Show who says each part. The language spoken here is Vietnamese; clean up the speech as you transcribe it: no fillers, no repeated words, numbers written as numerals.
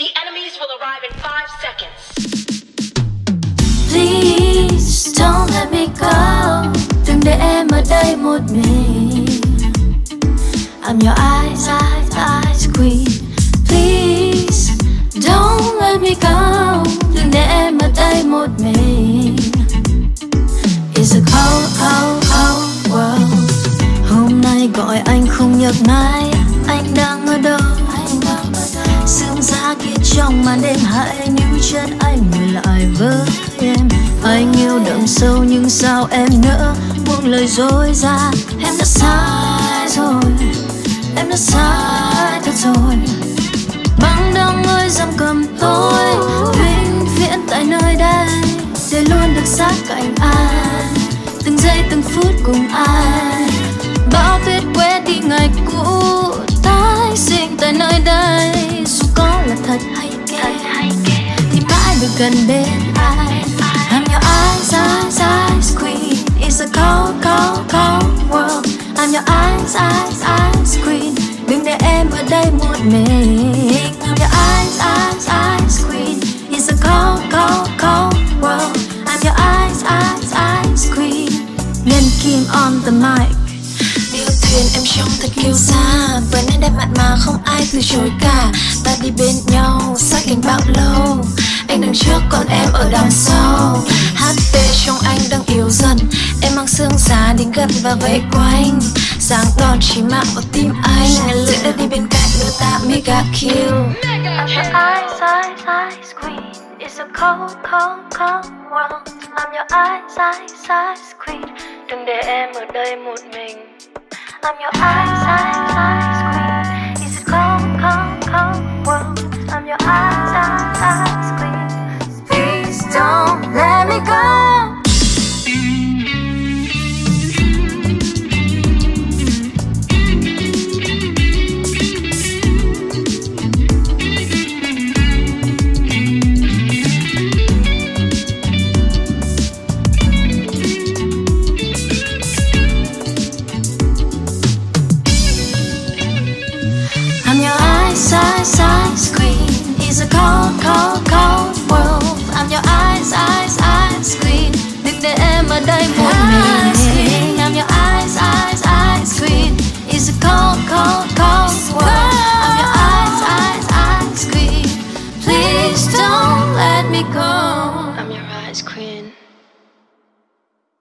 Speaker 1: The enemies will arrive in 5 seconds.
Speaker 2: Please don't let me go. Đừng để em ở đây một mình. I'm your eyes, eyes, eyes queen. Please don't let me go. Đừng để em ở đây một mình. It's a cold, cold, cold world. Hôm nay gọi anh không nhấc máy. Anh đang ở đâu? Sương giá kia trong màn đêm, hãy níu chân anh ngồi lại với em. Anh yêu đậm sâu nhưng sao em nỡ buông lời dối ra. Em đã sai rồi, em đã sai thật rồi. Băng đông ơi giam cầm tôi vĩnh viễn tại nơi đây, để luôn được sát cạnh anh, từng giây từng phút cùng anh. Bão tuyết quét đi ngày cũ, tái sinh tại nơi đây. Dù có là thật hay kể thì mãi được gần bên anh. I'm your eyes, eyes, eyes queen. It's a cold, cold, cold world. I'm your eyes, eyes, eyes queen. Đừng để em ở đây một mình. I'm your eyes, eyes, eyes queen. It's a cold, cold, cold world. I'm your eyes, eyes, eyes queen. Nhân Kim on the mic. Điều thuyền em trông thật kiêu sa, với nét đẹp mặn mà không ai từ chối cả. Ta đi bên nhau sát cánh bao lâu. Anh đứng trước còn em ở đằng sau. HP trong anh đang yếu dần. Em mang xương giá đến gần và vây quanh. Sáng đòn chỉ mạng vào tim anh. Lưỡi đã đi bên cạnh đưa ta mega kill. I'm your eyes, eyes, eyes queen. It's a cold, cold, cold world. I'm your eyes, eyes, eyes queen. Đừng để em ở đây một mình. I'm your eyes, eyes, eyes queen. It's a cold, cold, cold world. I'm your eyes, eyes, eyes queen. Please don't let me go. Eyes, eyes, queen. It's a cold, cold, cold world. I'm your eyes, eyes, eyes, queen. Đừng để em ở đây.